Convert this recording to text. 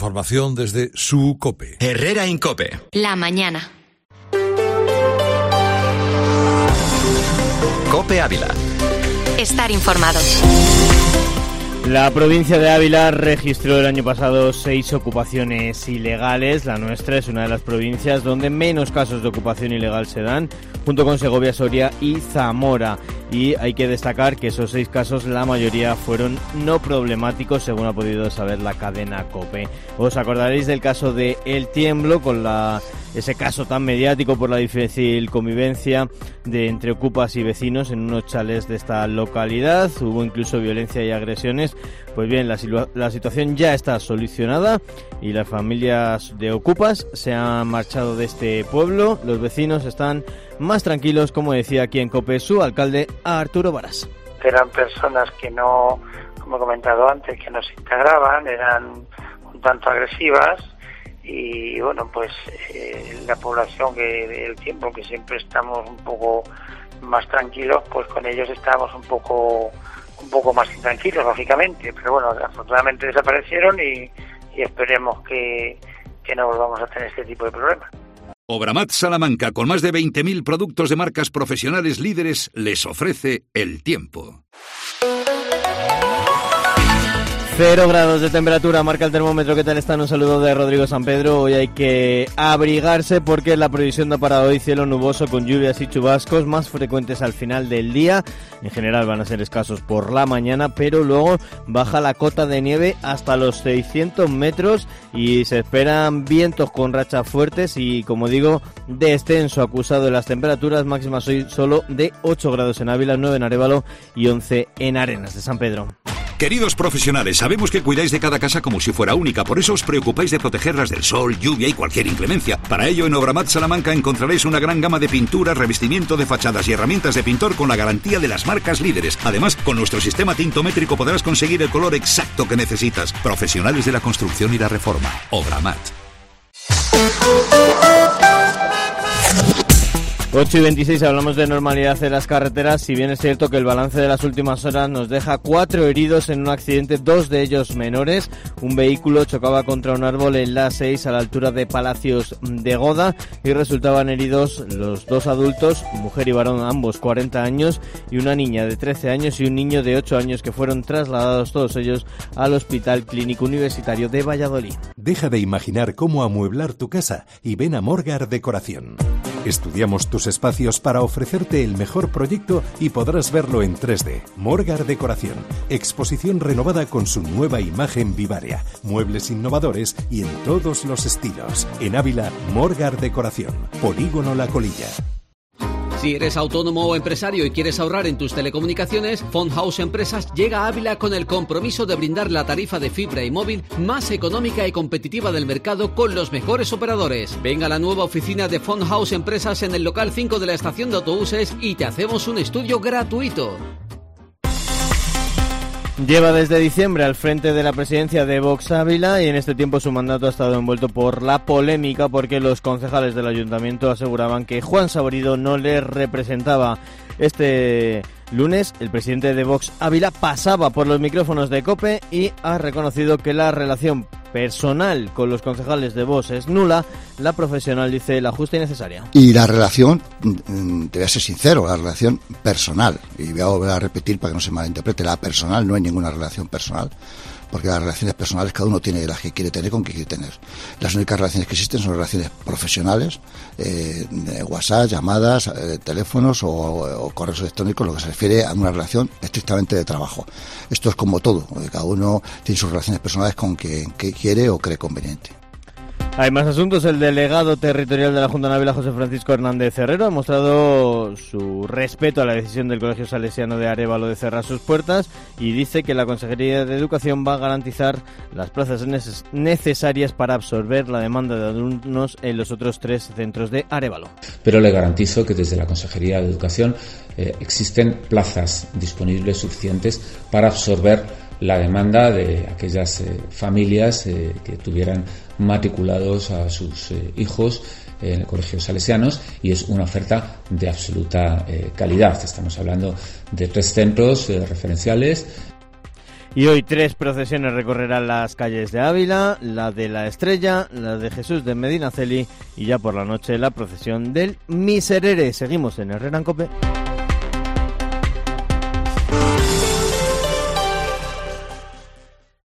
Formación desde su COPE. Herrera Incope. La mañana. COPE Ávila. Estar informados. La provincia de Ávila registró el año pasado 6 ocupaciones ilegales. La nuestra es una de las provincias donde menos casos de ocupación ilegal se dan, junto con Segovia, Soria y Zamora. Y hay que destacar que esos 6 casos, la mayoría fueron no problemáticos, según ha podido saber la cadena COPE. Os acordaréis del caso de El Tiemblo, con ese caso tan mediático por la difícil convivencia entre ocupas y vecinos en unos chalés de esta localidad. Hubo incluso violencia y agresiones. Pues bien, la situación ya está solucionada y las familias de ocupas se han marchado de este pueblo. Los vecinos están más tranquilos, como decía aquí en COPE su alcalde, Arturo Varas. Eran personas que no, como he comentado antes, que no se integraban, eran un tanto agresivas y bueno, pues la población del tiempo que siempre estamos un poco más tranquilos, pues con ellos estábamos un poco más intranquilos, lógicamente, pero bueno, afortunadamente desaparecieron y esperemos que no volvamos a tener este tipo de problemas. Obramat Salamanca, con más de 20.000 productos de marcas profesionales líderes, les ofrece El Tiempo. 0 grados de temperatura, marca el termómetro. ¿Qué tal están? Un saludo de Rodrigo San Pedro. Hoy hay que abrigarse porque la previsión da para hoy cielo nuboso con lluvias y chubascos más frecuentes al final del día. En general van a ser escasos por la mañana, pero luego baja la cota de nieve hasta los 600 metros y se esperan vientos con rachas fuertes y, como digo, descenso acusado de las temperaturas máximas hoy solo de 8 grados en Ávila, 9 en Arévalo y 11 en Arenas de San Pedro. Queridos profesionales, sabemos que cuidáis de cada casa como si fuera única, por eso os preocupáis de protegerlas del sol, lluvia y cualquier inclemencia. Para ello, en Obramat Salamanca encontraréis una gran gama de pinturas, revestimiento de fachadas y herramientas de pintor con la garantía de las marcas líderes. Además, con nuestro sistema tintométrico podrás conseguir el color exacto que necesitas. Profesionales de la construcción y la reforma. Obramat. 8:26, hablamos de normalidad en las carreteras. Si bien es cierto que el balance de las últimas horas nos deja 4 heridos en un accidente, 2 de ellos menores. Un vehículo chocaba contra un árbol en la A6 a la altura de Palacios de Goda y resultaban heridos los 2 adultos, mujer y varón, ambos 40 años, y una niña de 13 años y un niño de 8 años que fueron trasladados todos ellos al Hospital Clínico Universitario de Valladolid. Deja de imaginar cómo amueblar tu casa y ven a Morgar Decoración. Estudiamos tus espacios para ofrecerte el mejor proyecto y podrás verlo en 3D. Morgar Decoración. Exposición renovada con su nueva imagen vivaria. Muebles innovadores y en todos los estilos. En Ávila, Morgar Decoración. Polígono La Colilla. Si eres autónomo o empresario y quieres ahorrar en tus telecomunicaciones, Phone House Empresas llega a Ávila con el compromiso de brindar la tarifa de fibra y móvil más económica y competitiva del mercado con los mejores operadores. Venga a la nueva oficina de Phone House Empresas en el local 5 de la estación de autobuses y te hacemos un estudio gratuito. Lleva desde diciembre al frente de la presidencia de Vox Ávila y en este tiempo su mandato ha estado envuelto por la polémica porque los concejales del ayuntamiento aseguraban que Juan Saborido no les representaba. Este lunes el presidente de Vox Ávila pasaba por los micrófonos de COPE y ha reconocido que la relación personal con los concejales de Vox es nula. La profesional dice la justa y necesaria. Y la relación, te voy a ser sincero, la relación personal, y voy a volver a repetir para que no se malinterprete, la personal, no hay ninguna relación personal, porque las relaciones personales cada uno tiene las que quiere tener con quien quiere tener. Las únicas relaciones que existen son relaciones profesionales, WhatsApp, llamadas, teléfonos o correos electrónicos, lo que se refiere a una relación estrictamente de trabajo. Esto es como todo, cada uno tiene sus relaciones personales con quien quiere o cree conveniente. Hay más asuntos. El delegado territorial de la Junta de Ávila, José Francisco Hernández Herrero, ha mostrado su respeto a la decisión del Colegio Salesiano de Arévalo de cerrar sus puertas y dice que la Consejería de Educación va a garantizar las plazas necesarias para absorber la demanda de alumnos en los otros 3 centros de Arévalo. Pero le garantizo que desde la Consejería de Educación existen plazas disponibles suficientes para absorber la demanda de aquellas familias que tuvieran matriculados a sus hijos en el Colegio Salesianos, y es una oferta de absoluta calidad. Estamos hablando de 3 centros referenciales. Y hoy 3 procesiones recorrerán las calles de Ávila, la de la Estrella, la de Jesús de Medinaceli y ya por la noche la procesión del Miserere. Seguimos en Herrera en COPE.